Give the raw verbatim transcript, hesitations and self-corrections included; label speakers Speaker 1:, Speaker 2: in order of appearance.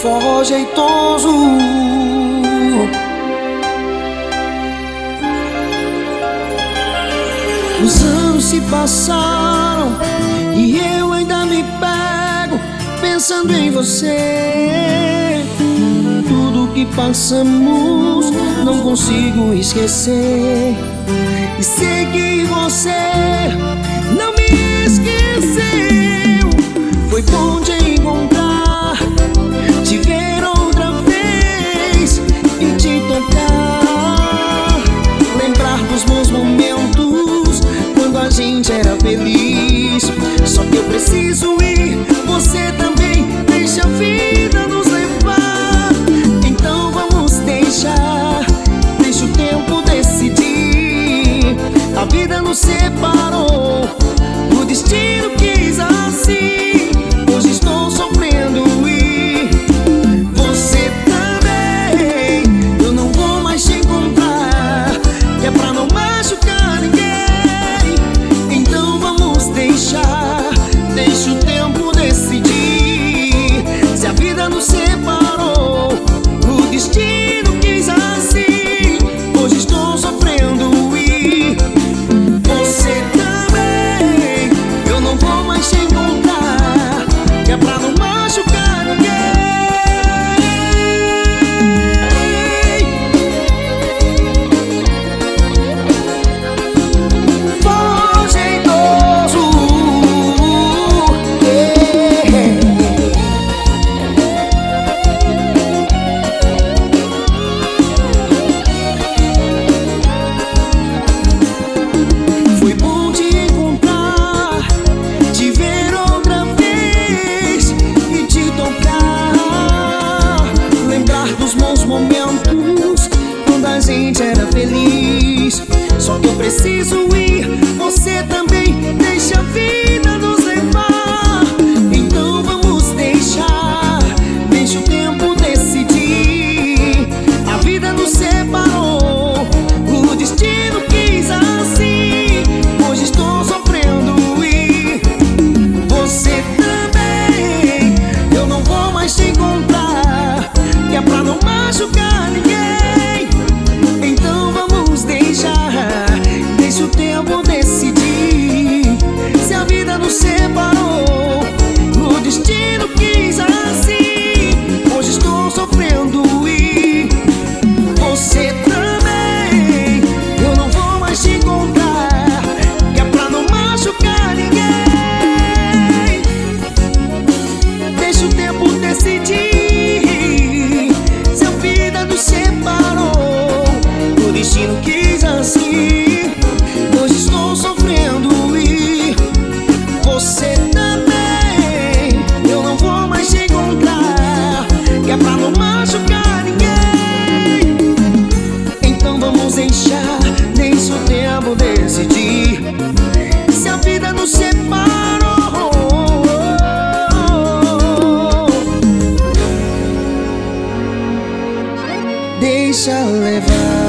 Speaker 1: forró jeitoso. Os anos se passaram e eu ainda me pego pensando em você. Tudo que passamos não consigo esquecer. E sei que você não me esqueceu. Foi bom te encontrar, te ver outra vez e te tocar. Lembrar dos bons momentos quando a gente era feliz. Só que eu preciso ir, você também. Deixa a vida nos levar. Então vamos deixar, deixa o tempo decidir. A vida nos separou, o destino quis assim. Hoje estou sofrendo e você também. Eu não vou mais te encontrar, que é pra não machucar ninguém. Então vamos deixar, deixa o tempo decidir. Se a vida nos separou, o destino quis assim. Hoje estou sofrendo e você também. Eu não vou mais te encontrar, que é pra não machucar ninguém. Forró jeitoso, yeah. Foi bom te encontrar, te ver outra vez e te tocar. Lembrar dos bons momentos quando a gente era feliz. Só que eu preciso ir, você também. Deixa a vida nos levar. Então vamos deixar, deixa o tempo decidir. A vida nos separou, o destino quis assim. Hoje estou sofrendo e você também. Eu não vou mais te encontrar, que é pra não machucar ninguém. Então vamos deixar, deixa o tempo decidir. Se a vida nos separou, o destino quis assim. Hoje estou sofrendo e você também. Eu não vou mais te encontrar, que é pra não machucar ninguém. Deixa o tempo decidir. Se a vida nos separou, o destino quis assim. Hoje estou sofrendo e você também. Eu não vou mais te encontrar, que é pra não machucar ninguém. Então vamos deixar, deixa o tempo decidir. Se a vida nos separou, deixa levar.